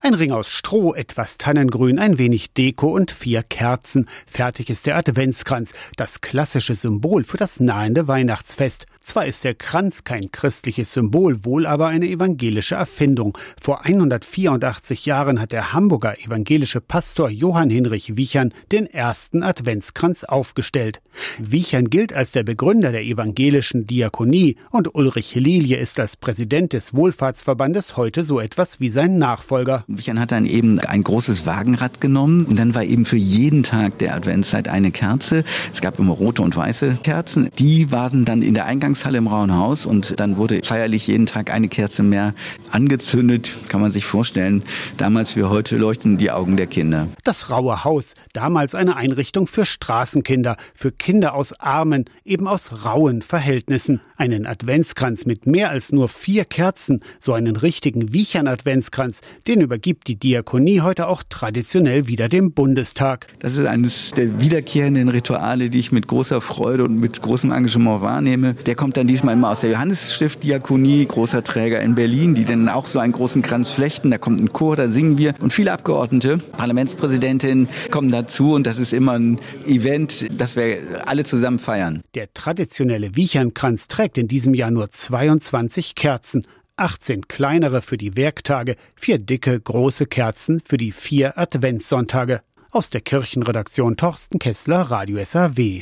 Ein Ring aus Stroh, etwas Tannengrün, ein wenig Deko und 4 Kerzen. Fertig ist der Adventskranz, das klassische Symbol für das nahende Weihnachtsfest. Zwar ist der Kranz kein christliches Symbol, wohl aber eine evangelische Erfindung. Vor 184 Jahren hat der Hamburger evangelische Pastor Johann Hinrich Wiechern den ersten Adventskranz aufgestellt. Wiechern gilt als der Begründer der evangelischen Diakonie und Ulrich Lilie ist als Präsident des Wohlfahrtsverbandes heute so etwas wie sein Nachfolger. Wiechern hat dann eben ein großes Wagenrad genommen und dann war eben für jeden Tag der Adventszeit eine Kerze. Es gab immer rote und weiße Kerzen. Die waren dann in der Eingangshalle im Rauen Haus und dann wurde feierlich jeden Tag eine Kerze mehr angezündet. Kann man sich vorstellen, damals wie heute leuchten die Augen der Kinder. Das Raue Haus, damals eine Einrichtung für Straßenkinder, für Kinder aus armen, eben aus rauen Verhältnissen. Einen Adventskranz mit mehr als nur 4 Kerzen, so einen richtigen Wiechern-Adventskranz, den übergibt die Diakonie heute auch traditionell wieder dem Bundestag. Das ist eines der wiederkehrenden Rituale, die ich mit großer Freude und mit großem Engagement wahrnehme. Der kommt dann diesmal immer aus der Johannesstift-Diakonie, großer Träger in Berlin, die dann auch so einen großen Kranz flechten. Da kommt ein Chor, da singen wir und viele Abgeordnete, Parlamentspräsidentinnen kommen dazu und das ist immer ein Event, das wir alle zusammen feiern. Der traditionelle Wiechern-Kranz trägt in diesem Jahr nur 22 Kerzen. 18 kleinere für die Werktage, 4 dicke, große Kerzen für die 4 Adventssonntage. Aus der Kirchenredaktion Torsten Kessler, Radio SAW.